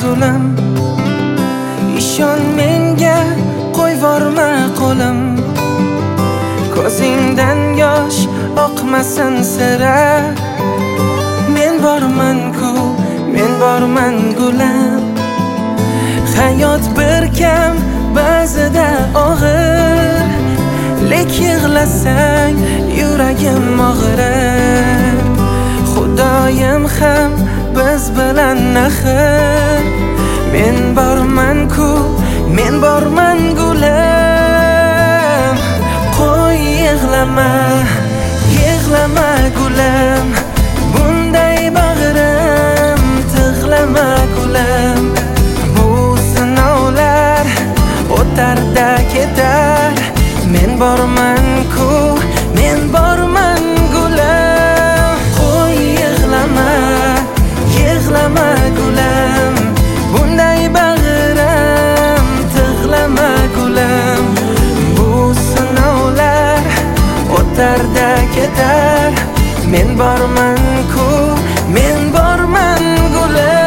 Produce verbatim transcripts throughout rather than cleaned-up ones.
zulim. Ishon menga, qo'yvorma qo'lim. Ko'zingdan yosh oqmasin sira. Men borman-ku, men borman gulam. Hayot bir kam, ba'zida og'ir. Lek yig'lasang yuragim og'rir. Xudoyim ham biz bilan axir. Men borman-ku, men borman gulam. Qo'y yig'lama, yig'lama gulam. Bunday bag'rim tig'lama gulam. Bu sinovlar o'tar-da ketar. Men borman-ku, men borman gulam. Qo'y yig'lama, yig'lama gulam. Bunday bag'rim tig'lama gulam. Bu sinovlar o'tar-da ketar. Men borman-ku, men borman gulam.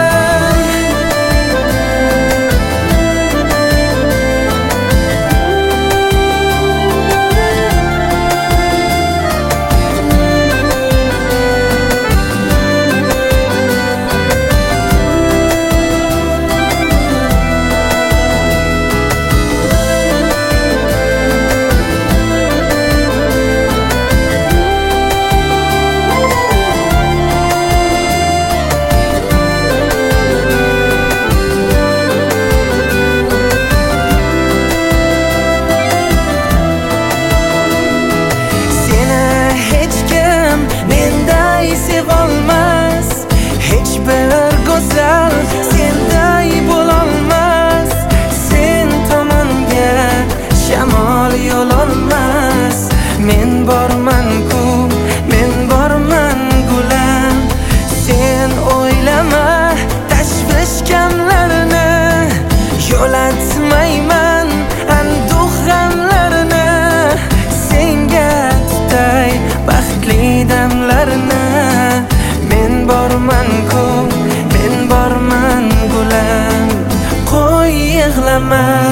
Senday bo'lolmas, sen tomonga shamol yo'l olmas. Men borman-ku, men borman gulam. Sen o'ylama tashvish kamlarini, yo'latmayman anduh g'amlarini. Senga tutay baxtli damlarini. Men borman-ku, men borman gulam. Qo'y yig'lama,